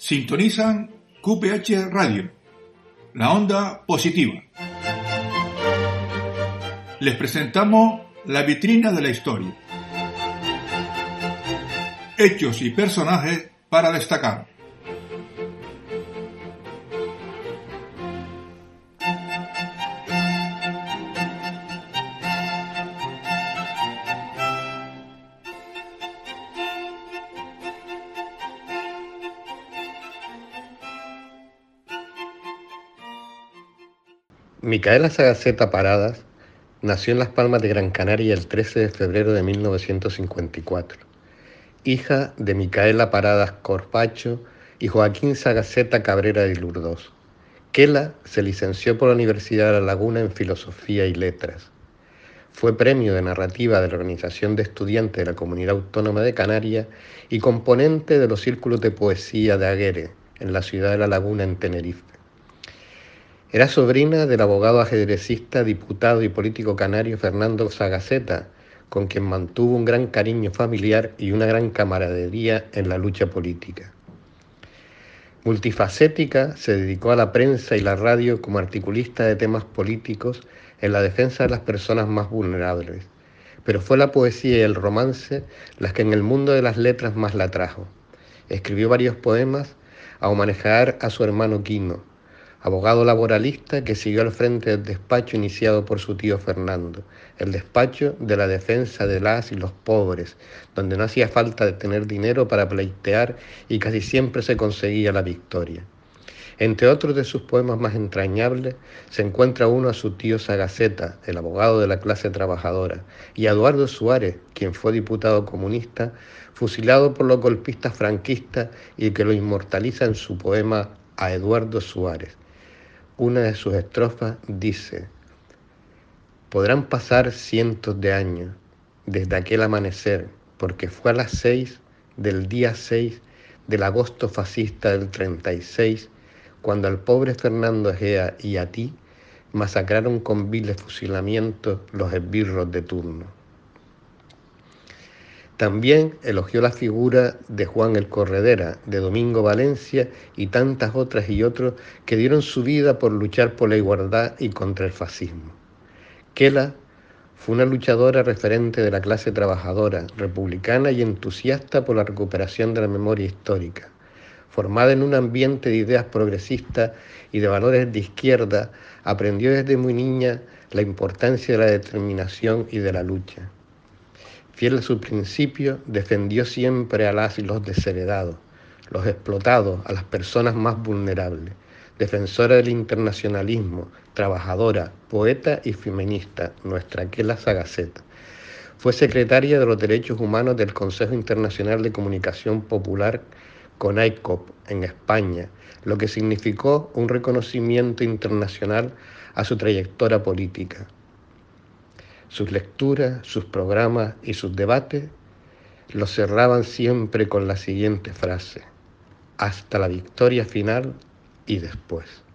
Sintonizan QPH Radio, la onda positiva. Les presentamos la vitrina de la historia. Hechos y personajes para destacar. Micaela Sagaceta Paradas nació en Las Palmas de Gran Canaria el 13 de febrero de 1954, hija de Micaela Paradas Corpacho y Joaquín Sagaceta Cabrera de Lurdós. Kela se licenció por la Universidad de La Laguna en Filosofía y Letras. Fue premio de narrativa de la Organización de Estudiantes de la Comunidad Autónoma de Canarias y componente de los círculos de poesía de Aguere, en la ciudad de La Laguna, en Tenerife. Era sobrina del abogado ajedrecista, diputado y político canario Fernando Sagaceta, con quien mantuvo un gran cariño familiar y una gran camaradería en la lucha política. Multifacética, se dedicó a la prensa y la radio como articulista de temas políticos en la defensa de las personas más vulnerables, pero fue la poesía y el romance las que en el mundo de las letras más la atrajo. Escribió varios poemas a homenajear a su hermano Quino, abogado laboralista que siguió al frente del despacho iniciado por su tío Fernando, el despacho de la defensa de las y los pobres, donde no hacía falta de tener dinero para pleitear y casi siempre se conseguía la victoria. Entre otros de sus poemas más entrañables se encuentra uno a su tío Sagaceta, el abogado de la clase trabajadora, y a Eduardo Suárez, quien fue diputado comunista, fusilado por los golpistas franquistas y que lo inmortaliza en su poema A Eduardo Suárez. Una de sus estrofas dice: podrán pasar cientos de años desde aquel amanecer, porque fue a las 6 del día 6 del agosto fascista del 36, cuando al pobre Fernando Egea y a ti masacraron con viles fusilamientos los esbirros de turno. También elogió la figura de Juan el Corredera, de Domingo Valencia y tantas otras y otros que dieron su vida por luchar por la igualdad y contra el fascismo. Kela fue una luchadora referente de la clase trabajadora, republicana y entusiasta por la recuperación de la memoria histórica. Formada en un ambiente de ideas progresistas y de valores de izquierda, aprendió desde muy niña la importancia de la determinación y de la lucha. Fiel a su principio, defendió siempre a las y los desheredados, los explotados, a las personas más vulnerables. Defensora del internacionalismo, trabajadora, poeta y feminista, nuestra Kela Sagaceta. Fue secretaria de los Derechos Humanos del Consejo Internacional de Comunicación Popular, CONAICOP, en España, lo que significó un reconocimiento internacional a su trayectoria política. Sus lecturas, sus programas y sus debates los cerraban siempre con la siguiente frase: hasta la victoria final y después.